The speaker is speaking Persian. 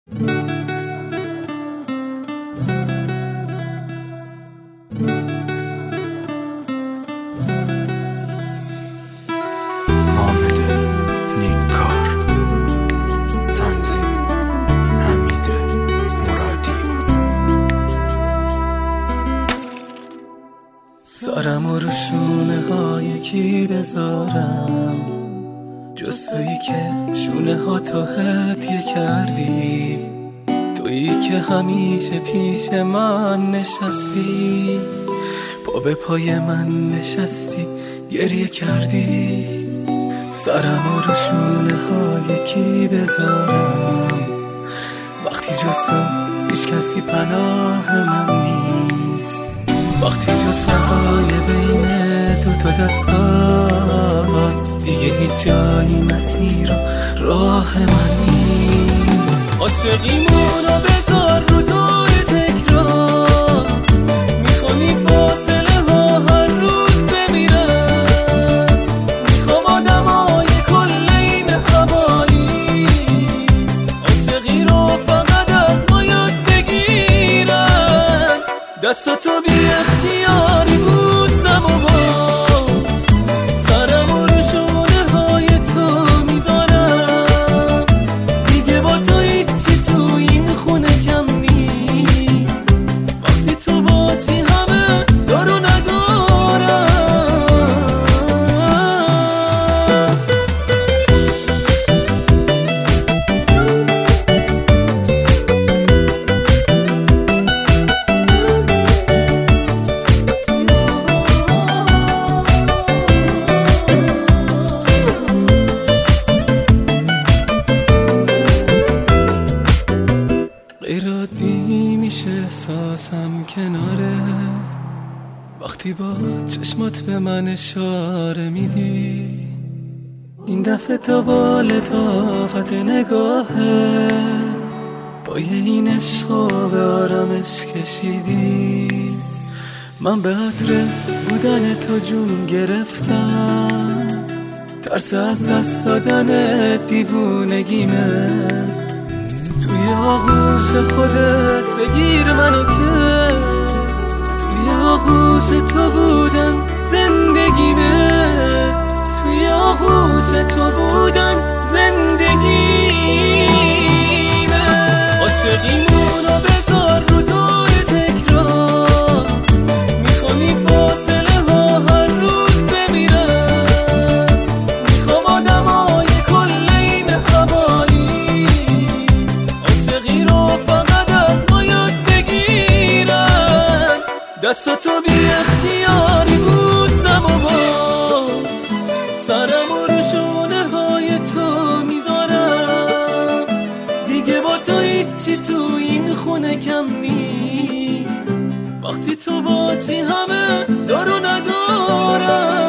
سرم و رو شونه های کی بذارم، جز تویی که شونه ها تو هدیه کردی، تویی که همیشه پیش من نشستی، پا به پای من نشستی گریه کردی. سرم و رو شونه های کی بذارم، وقتی جز تو هیچ کسی پناه من نیست، وقتی جز فضای بین دوتا دستات دیگه هیچ جایی مسیر و راه من نیست. عاشقیمونو بذار رو دور تکرار، میخوانی فاصله ها هر روز بمیرن، میخوام آدمای کل این حوالی عاشقی رو فقط از ما یاد بگیرن. دستاتو بی اختیاری بوسم و باز سرم و رو شونه های تو میذارم، دیگه با تو هیچی تو این خونه کم نیست، وقتی تو باشی همه دارو ندارم. غیرعادی میشه احساسم کناره، وقتی با چشمات به من اشاره میدی، این دفعه تا با لطافت نگاهه پای این عشقو به آرامش کشیدی. من به عطر بودن تو جون گرفتم، ترس از دست دادن دیوونگیمه، توی آغوش خودت بگیر منو که توی آغوش تو بودن زندگیمه، توی آغوش تو بودن زندگیمه. عاشقیمونو بذار رو دور تکرار، میخوانی فاصله ها هر روز بمیرن، میخوام آدمای کل این حوالی عاشقی رو فقط از ما یاد بگیرن. دستاتو بی اختیاری بوسم و باز سرم و رو شونه های تو میذارم، دیگه با تو هیچی تو این خونه کم نیست، وقتی تو باشی همه دارو ندارم.